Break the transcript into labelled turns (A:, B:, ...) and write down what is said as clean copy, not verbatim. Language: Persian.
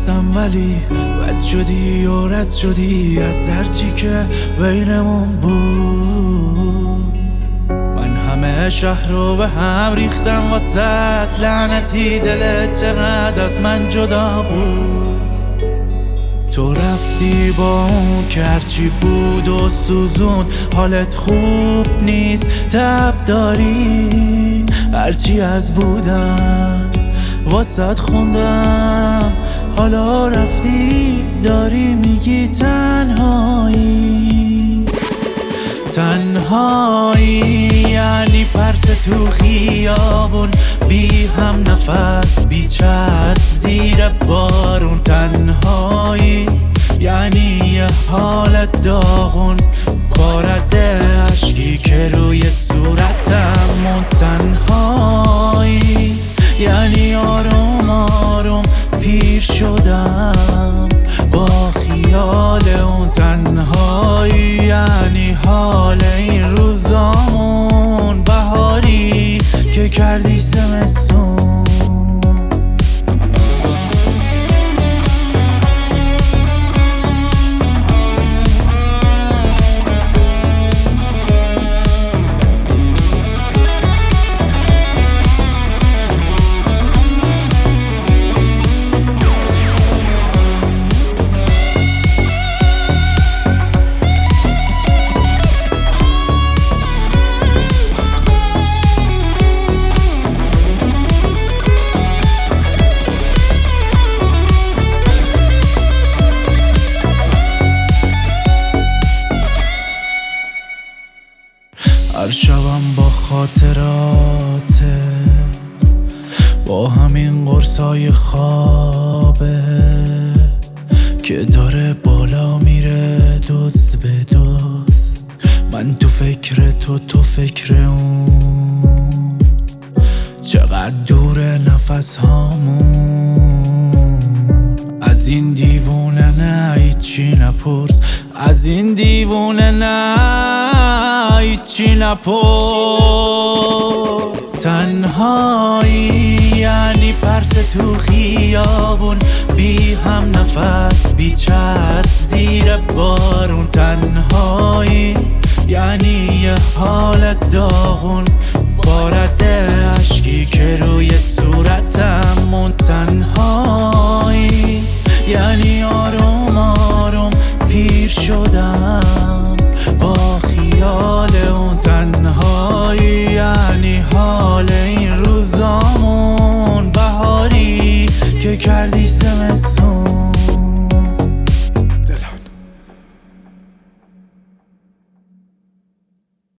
A: هستم ولی بد شدی و رد شدی از هرچی که بینمون بود. من همه شهر رو به هم ریختم واسه لعنتی دلت چقدر از من جدا بود. تو رفتی با اون که هرچی بود و سوزون، حالت خوب نیست تب داری، هرچی از بودم واسط خوندم، حالا رفتی داری میگی تنهایی. تنهایی یعنی پرس تو خیابون، بی هم نفس بی چتر زیر بارون. تنهایی یعنی یه حالت داغون، بارد عشقی که روی صورتم موند. تنهایی یعنی آروم آروم پیر شدم با خیال اون. تنهایی یعنی حال این روزامون، بهاری که کردی زمستون. هر شبم با خاطراتت، با همین قرصای خوابه که داره بالا میره دوز به دوز. من تو فکر تو فکر اون، چقدر دوره نفس هامون. از این دیوونه نه هیچی نپرس، از این دیوونه نه هیچی نپرس. تنهایی یعنی پرس تو خیابون، بی هم نفس بی چتر زیر بارون. تنهایی یعنی یه حالت داغون، بارد عشقی که روی صورتم موند. تنهایی یعنی آروم آروم پیر شدم با خیال اون. تنهایی یعنی حال این روزامون، بهاری که کردی زمستون.